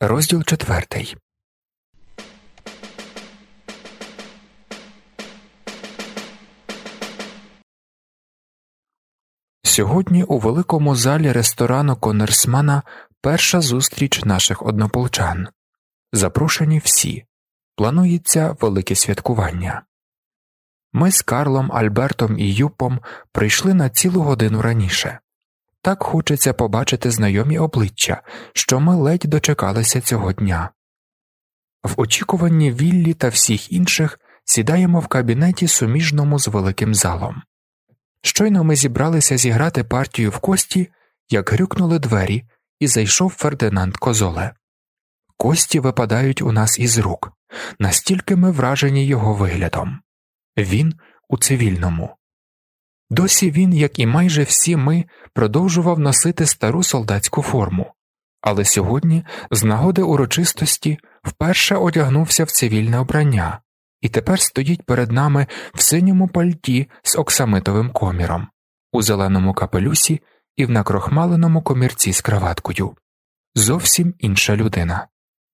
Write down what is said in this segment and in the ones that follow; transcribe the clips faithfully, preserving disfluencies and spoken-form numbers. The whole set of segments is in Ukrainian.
Розділ четвертий. Сьогодні у великому залі ресторану Коннерсмана перша зустріч наших однополчан. Запрошені всі. Планується велике святкування. Ми з Карлом, Альбертом і Юпом прийшли на цілу годину раніше. Так хочеться побачити знайомі обличчя, що ми ледь дочекалися цього дня. В очікуванні Віллі та всіх інших сідаємо в кабінеті суміжному з великим залом. Щойно ми зібралися зіграти партію в кості, як грюкнули двері, і зайшов Фердинанд Козоле. Кості випадають у нас із рук, настільки ми вражені його виглядом. Він у цивільному. Досі він, як і майже всі ми, продовжував носити стару солдатську форму, але сьогодні, з нагоди урочистості, вперше одягнувся в цивільне обрання і тепер стоїть перед нами в синьому пальті з оксамитовим коміром, у зеленому капелюсі і в накрохмаленому комірці з краваткою. Зовсім інша людина.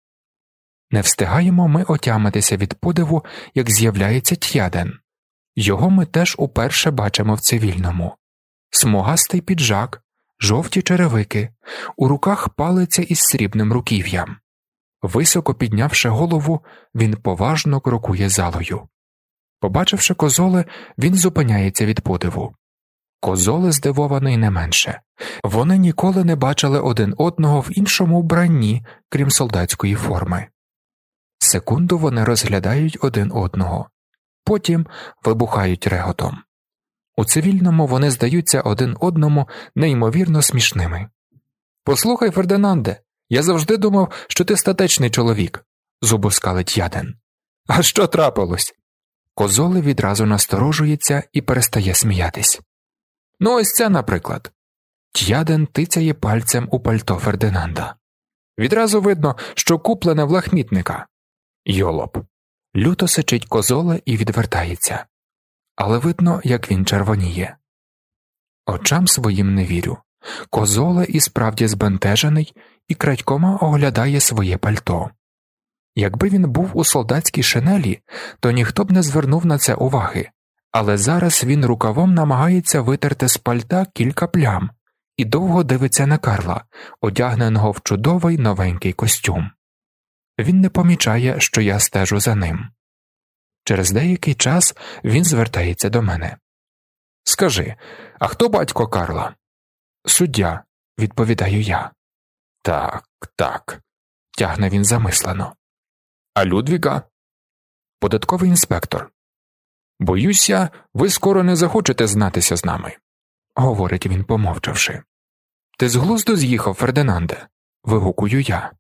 Не встигаємо ми отямитися від подиву, як з'являється Т'яден. Його ми теж уперше бачимо в цивільному. Смугастий піджак, жовті черевики, у руках палиця із срібним руків'ям. Високо піднявши голову, він поважно крокує залою. Побачивши Козоле, він зупиняється від подиву. Козоле здивований не менше. Вони ніколи не бачили один одного в іншому вбранні, крім солдатської форми. Секунду вони розглядають один одного. Потім вибухають реготом. У цивільному вони здаються один одному неймовірно смішними. «Послухай, Фердинанде, я завжди думав, що ти статечний чоловік», – зубоскалить Т'яден. «А що трапилось?» Козоле відразу насторожується і перестає сміятись. «Ну ось це, наприклад». Т'яден тицяє пальцем у пальто Фердинанда. «Відразу видно, що куплене в лахмітника». «Йолоп». Люто сичить Козоле і відвертається. Але видно, як він червоніє. Очам своїм не вірю. Козоле і справді збентежений і крадькома оглядає своє пальто. Якби він був у солдатській шинелі, то ніхто б не звернув на це уваги. Але зараз він рукавом намагається витерти з пальта кілька плям і довго дивиться на Карла, одягненого в чудовий новенький костюм. Він не помічає, що я стежу за ним. Через деякий час він звертається до мене. «Скажи, а хто батько Карла?» «Суддя», – відповідаю я. «Так, так», – тягне він замислено. «А Людвіга?» «Податковий інспектор». «Боюся, ви скоро не захочете знатися з нами», – говорить він, помовчавши. «Ти з глузду з'їхав, Фердинанде?» – вигукую я.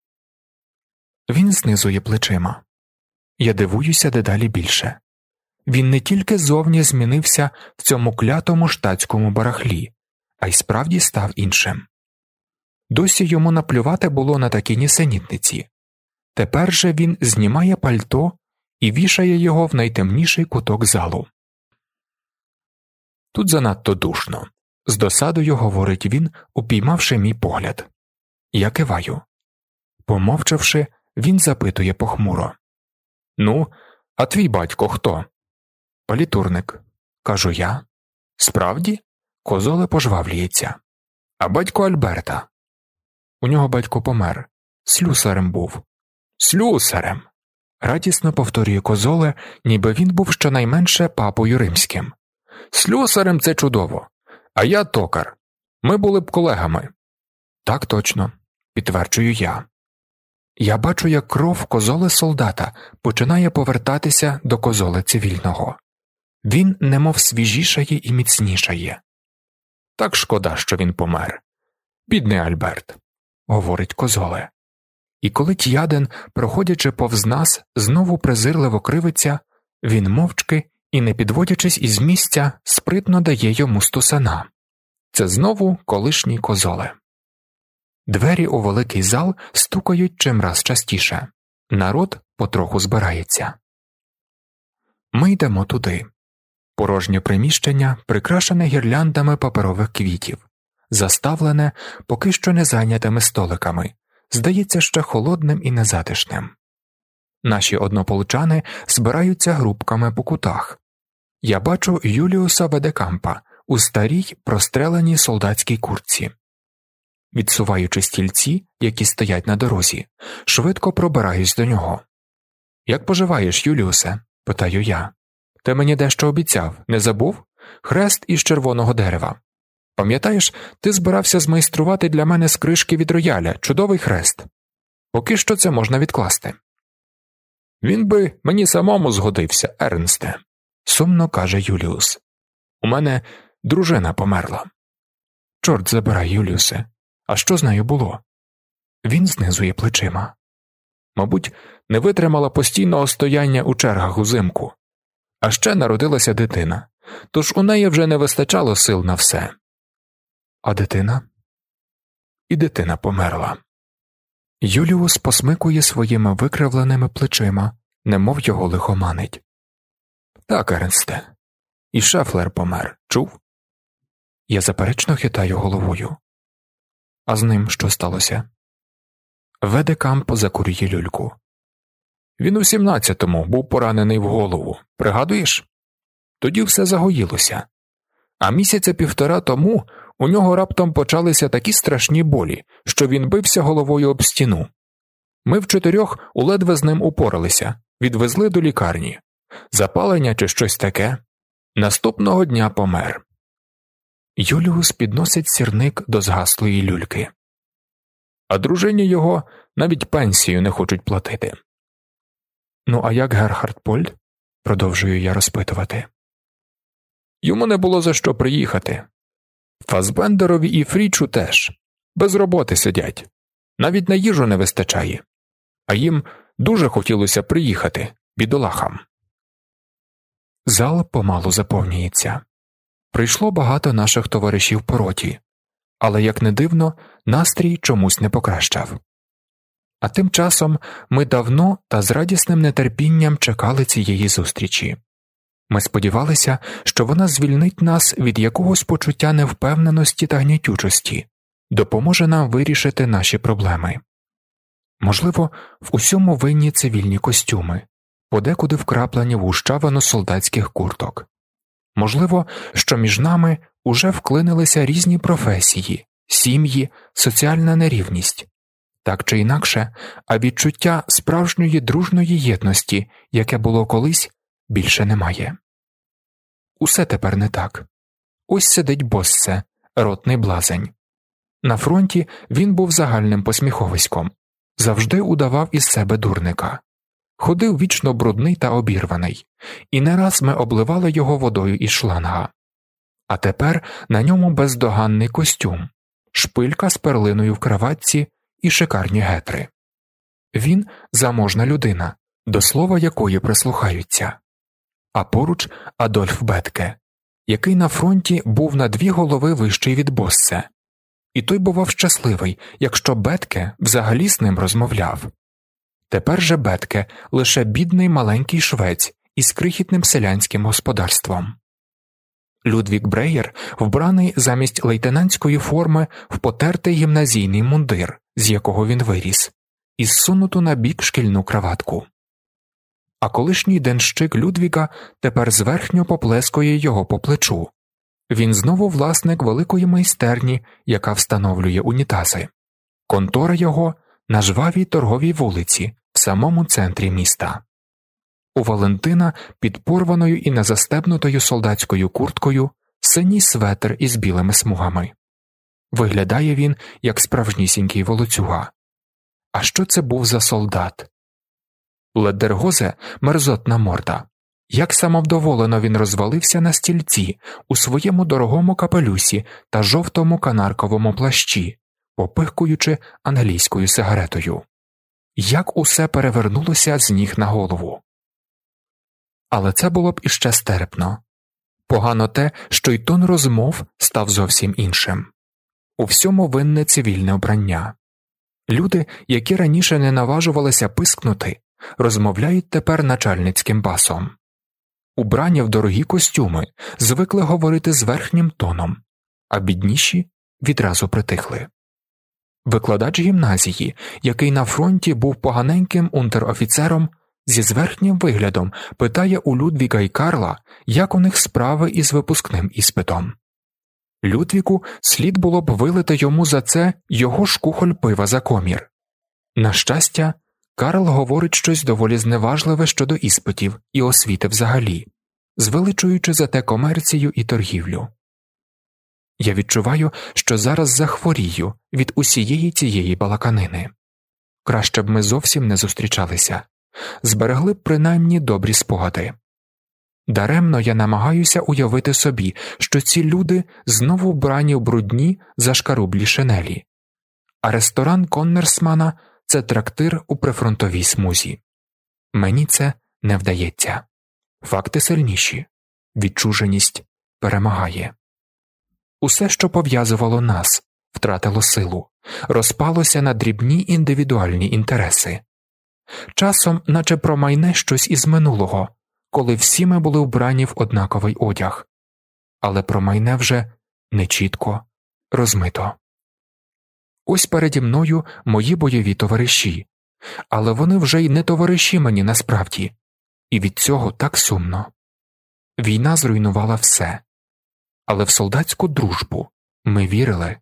Він знизує плечима. Я дивуюся дедалі більше. Він не тільки зовні змінився в цьому клятому штатському барахлі, а й справді став іншим. Досі йому наплювати було на такі нісенітниці. Тепер же він знімає пальто і вішає його в найтемніший куток залу. «Тут занадто душно», – з досадою говорить він, упіймавши мій погляд. Я киваю. Помовчавши, він запитує похмуро. «Ну, а твій батько хто?» «Палітурник», – кажу я. «Справді?» – Козоле пожвавлюється. «А батько Альберта?» «У нього батько помер. Слюсарем був». «Слюсарем!» – радісно повторює Козоле, ніби він був щонайменше папою римським. «Слюсарем – це чудово. А я токар. Ми були б колегами». «Так точно», – підтверджую я. Я бачу, як кров Козоле солдата починає повертатися до Козоле цивільного. Він немов свіжішає і міцнішає. «Так шкода, що він помер. Бідний Альберт», – говорить Козоле. І коли Т'яден, проходячи повз нас, знову презирливо кривиться, він мовчки і, не підводячись із місця, спритно дає йому стусана. Це знову колишній Козоле. Двері у великий зал стукають чимраз частіше. Народ потроху збирається. Ми йдемо туди. Порожнє приміщення, прикрашене гірляндами паперових квітів, заставлене поки що не зайнятими столиками, здається ще холодним і незатишним. Наші однополчани збираються групками по кутах. Я бачу Юліуса Ведекампа у старій простреленій солдатській куртці. Відсуваючи стільці, які стоять на дорозі, швидко пробираюсь до нього. «Як поживаєш, Юліусе?» – питаю я. «Ти мені дещо обіцяв, не забув? Хрест із червоного дерева. Пам'ятаєш, ти збирався змайструвати для мене з кришки від рояля чудовий хрест. Поки що це можна відкласти». «Він би мені самому згодився, Ернсте», – сумно каже Юліус. «У мене дружина померла». «Чорт забирай, Юліусе. А що з нею було?» Він знизує плечима. «Мабуть, не витримала постійного стояння у чергах узимку. А ще народилася дитина, тож у неї вже не вистачало сил на все». «А дитина?» «І дитина померла». Юліус посмикує своїми викривленими плечима, немов його лихоманить. «Так, Ернсте. І Шефлер помер, чув?» Я заперечно хитаю головою. «А з ним що сталося?» Ведекамп закурює люльку. «Він у сімнадцятому був поранений в голову, пригадуєш? Тоді все загоїлося. А місяця півтора тому у нього раптом почалися такі страшні болі, що він бився головою об стіну. Ми в чотирьох уледве з ним упоралися, відвезли до лікарні. Запалення чи щось таке. Наступного дня помер». Юліус підносить сірник до згаслої люльки. «А дружині його навіть пенсію не хочуть платити». «Ну а як Герхард Польд?» – продовжую я розпитувати. «Йому не було за що приїхати. Фасбендерові і Фрічу теж. Без роботи сидять. Навіть на їжу не вистачає. А їм дуже хотілося приїхати, бідолахам». Зал помалу заповнюється. Прийшло багато наших товаришів по роті, але, як не дивно, настрій чомусь не покращав. А тим часом ми давно та з радісним нетерпінням чекали цієї зустрічі. Ми сподівалися, що вона звільнить нас від якогось почуття невпевненості та гнітючості, допоможе нам вирішити наші проблеми. Можливо, в усьому винні цивільні костюми, подекуди вкраплені в гущавину солдатських курток. Можливо, що між нами уже вклинилися різні професії, сім'ї, соціальна нерівність. Так чи інакше, а відчуття справжньої дружної єдності, яке було колись, більше немає. Усе тепер не так. Ось сидить Боссе, ротний блазень. На фронті він був загальним посміховиськом, завжди удавав із себе дурника. Ходив вічно брудний та обірваний, і не раз ми обливали його водою із шланга. А тепер на ньому бездоганний костюм, шпилька з перлиною в краватці і шикарні гетри. Він заможна людина, до слова якої прислухаються. А поруч Адольф Бетке, який на фронті був на дві голови вищий від Боссе. І той бував щасливий, якщо Бетке взагалі з ним розмовляв. Тепер же Бетке лише бідний маленький швець із крихітним селянським господарством. Людвік Бреєр вбраний замість лейтенантської форми в потертий гімназійний мундир, з якого він виріс, і зсунуту на бік шкільну краватку. А колишній денщик Людвіга тепер зверхньо поплескує його по плечу. Він знову власник великої майстерні, яка встановлює унітази. Контора його на жвавій торговій вулиці, в самому центрі міста. У Валентина під порваною і незастебнутою солдатською курткою синій светр із білими смугами. Виглядає він, як справжнісінький волоцюга. А що це був за солдат? Леддергозе – мерзотна морда. Як самовдоволено він розвалився на стільці у своєму дорогому капелюсі та жовтому канарковому плащі, попихкуючи англійською сигаретою. Як усе перевернулося з ніг на голову. Але це було б іще стерпно. Погано те, що й тон розмов став зовсім іншим. У всьому винне цивільне обрання. Люди, які раніше не наважувалися пискнути, розмовляють тепер начальницьким басом. Убрані в дорогі костюми звикли говорити з верхнім тоном, а бідніші відразу притихли. Викладач гімназії, який на фронті був поганеньким унтер-офіцером, зі зверхнім виглядом питає у Людвіга і Карла, як у них справи із випускним іспитом. Людвігу слід було б вилити йому за це його ж кухоль пива за комір. На щастя, Карл говорить щось доволі зневажливе щодо іспитів і освіти взагалі, звеличуючи за те комерцію і торгівлю. Я відчуваю, що зараз захворію від усієї цієї балаканини. Краще б ми зовсім не зустрічалися. Зберегли б принаймні добрі спогади. Даремно я намагаюся уявити собі, що ці люди знову вбрані в брудні зашкарублі шинелі. А ресторан Коннерсмана – це трактир у прифронтовій смузі. Мені це не вдається. Факти сильніші. Відчуженість перемагає. Усе, що пов'язувало нас, втратило силу, розпалося на дрібні індивідуальні інтереси. Часом наче промайне щось із минулого, коли всі ми були вбрані в однаковий одяг. Але промайне вже нечітко, розмито. Ось переді мною мої бойові товариші, але вони вже й не товариші мені насправді, і від цього так сумно. Війна зруйнувала все, але в солдатську дружбу ми вірили.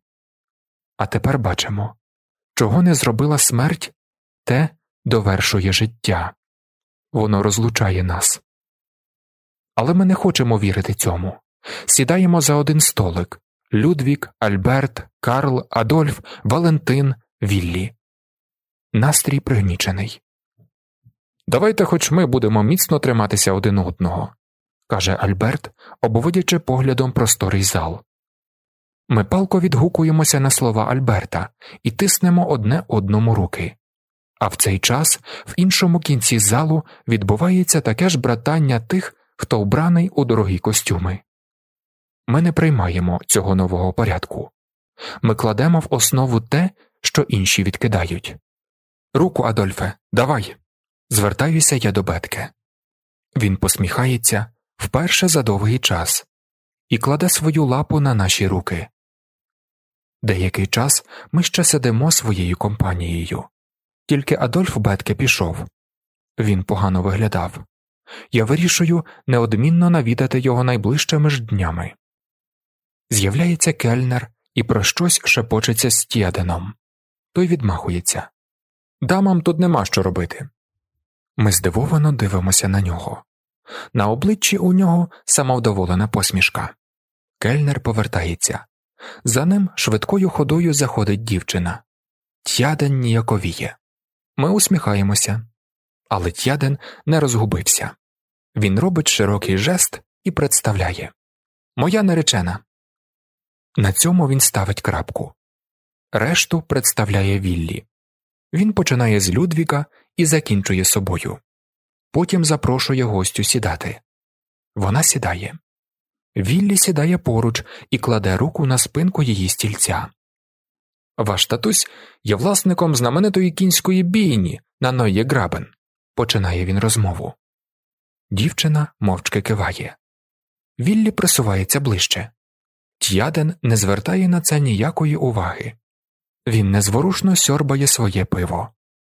А тепер бачимо, чого не зробила смерть, те довершує життя. Воно розлучає нас. Але ми не хочемо вірити цьому. Сідаємо за один столик. Людвіг, Альберт, Карл, Адольф, Валентин, Віллі. Настрій пригнічений. «Давайте хоч ми будемо міцно триматися один одного», – каже Альберт, обводячи поглядом просторий зал. Ми палко відгукуємося на слова Альберта і тиснемо одне одному руки. А в цей час в іншому кінці залу відбувається таке ж братання тих, хто вбраний у дорогі костюми. Ми не приймаємо цього нового порядку. Ми кладемо в основу те, що інші відкидають. «Руку, Адольфе, давай!» Звертаюся я до Бетке. Він посміхається вперше за довгий час і кладе свою лапу на наші руки. Деякий час ми ще сидимо своєю компанією. Тільки Адольф Бетке пішов. Він погано виглядав. Я вирішую неодмінно навідати його найближчими ж днями. З'являється кельнер і про щось шепочеться з Т'єденом. Той відмахується. «Дамам тут нема що робити». Ми здивовано дивимося на нього. На обличчі у нього самовдоволена посмішка. Кельнер повертається. За ним швидкою ходою заходить дівчина. Т'єден ніяковіє. Ми усміхаємося. Але Т'єден не розгубився. Він робить широкий жест і представляє. «Моя наречена». На цьому він ставить крапку. Решту представляє Віллі. Він починає з Людвіга і закінчує собою. Потім запрошує гостю сідати. Вона сідає. Віллі сідає поруч і кладе руку на спинку її стільця. «Ваш татусь є власником знаменитої кінської бійні на Нойє Грабен», – починає він розмову. Дівчина мовчки киває. Віллі присувається ближче. Т'єден не звертає на це ніякої уваги. Він незворушно сьорбає своє пиво.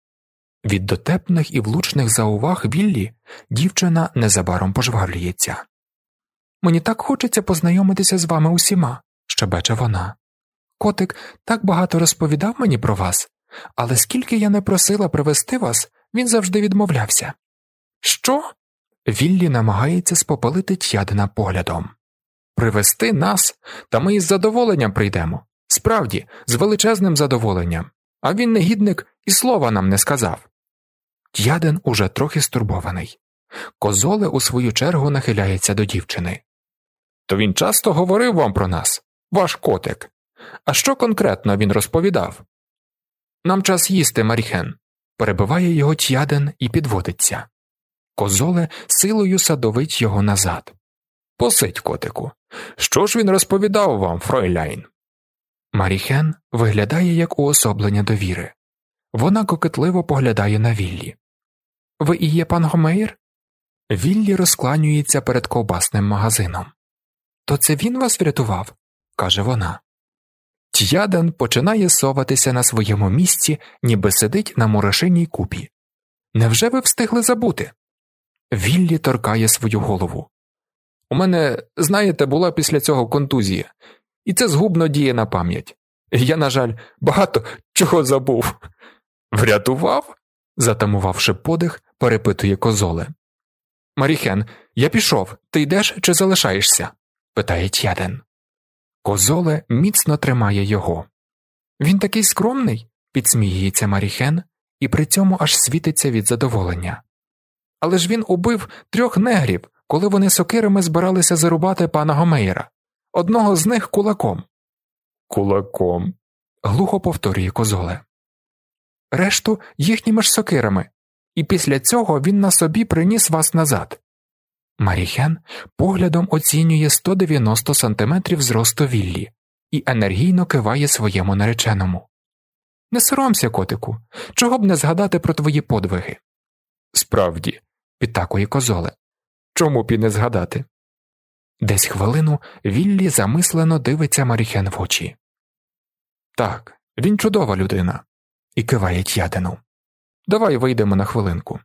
Від дотепних і влучних зауваг Віллі дівчина незабаром пожвавлюється. «Мені так хочеться познайомитися з вами усіма», – щебече вона. «Котик так багато розповідав мені про вас, але скільки я не просила привезти вас, він завжди відмовлявся». «Що?» – Віллі намагається спопалити Т'єдена поглядом. «Привезти нас? Та ми із задоволенням прийдемо. Справді, з величезним задоволенням. А він, негідник, і слова нам не сказав». Т'єден уже трохи стурбований. Козоле у свою чергу нахиляється до дівчини. «То він часто говорив вам про нас, ваш котик. А що конкретно він розповідав?» «Нам час їсти, Маріхен», – перебиває його Т'єден і підводиться. Козоле силою садовить його назад. «Посидь, котику. Що ж він розповідав вам, фройляйн?» Маріхен виглядає як уособлення довіри. Вона кокетливо поглядає на Віллі. «Ви і є пан Гомеїр?» Віллі розкланюється перед ковбасним магазином. «То це він вас врятував?» – каже вона. Т'яден починає соватися на своєму місці, ніби сидить на мурашиній купі. Невже ви встигли забути? Віллі торкає свою голову. У мене, знаєте, була після цього контузія, і це згубно діє на пам'ять. Я, на жаль, багато чого забув. Врятував? Затамувавши подих, перепитує Козоле. Маріхен, я пішов, ти йдеш чи залишаєшся? Питає Т'яден. Козоле міцно тримає його. Він такий скромний, підсміюється Маріхен, і при цьому аж світиться від задоволення. Але ж він убив трьох негрів, коли вони сокирами збиралися зарубати пана Гомейра. Одного з них кулаком. Кулаком, глухо повторює Козоле. Решту їхніми ж сокирами, і після цього він на собі приніс вас назад. Маріхен поглядом оцінює сто дев'яносто сантиметрів зросту Віллі і енергійно киває своєму нареченому. Не соромся, котику, чого б не згадати про твої подвиги. Справді, підтакує Козоле, чому б і не згадати? Десь хвилину Віллі замислено дивиться Маріхен в очі. Так, він чудова людина, і киває Т'ядену. Давай вийдемо на хвилинку.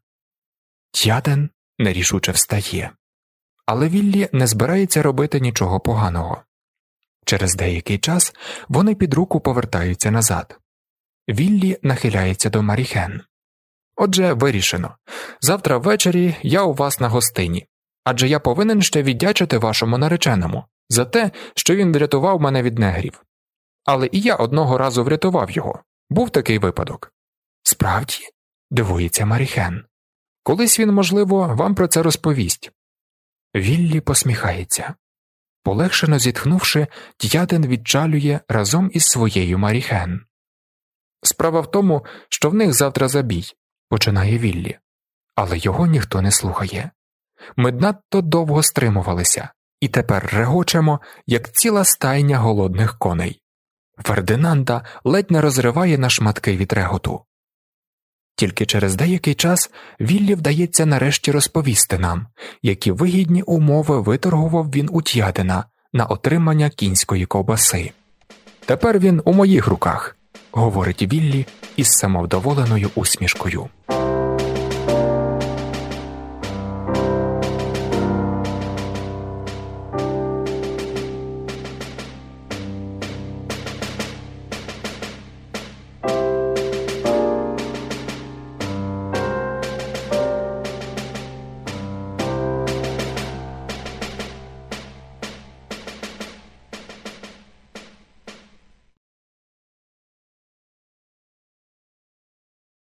Т'яден нерішуче встає. Але Віллі не збирається робити нічого поганого. Через деякий час вони під руку повертаються назад. Віллі нахиляється до Маріхен. Отже, вирішено. Завтра ввечері я у вас на гостині. Адже я повинен ще віддячити вашому нареченому за те, що він врятував мене від негрів. Але і я одного разу врятував його. Був такий випадок. Справді? Дивується Маріхен. Колись він, можливо, вам про це розповість. Віллі посміхається. Полегшено зітхнувши, Т'яден відчалює разом із своєю Маріхен. Справа в тому, що в них завтра забій, починає Віллі. Але його ніхто не слухає. Ми надто довго стримувалися, і тепер регочемо, як ціла стайня голодних коней. Фердинанда ледь не розриває на шматки від реготу. Тільки через деякий час Віллі вдається нарешті розповісти нам, які вигідні умови виторгував він у Т'ядена на отримання кінської ковбаси. «Тепер він у моїх руках», – говорить Віллі із самовдоволеною усмішкою.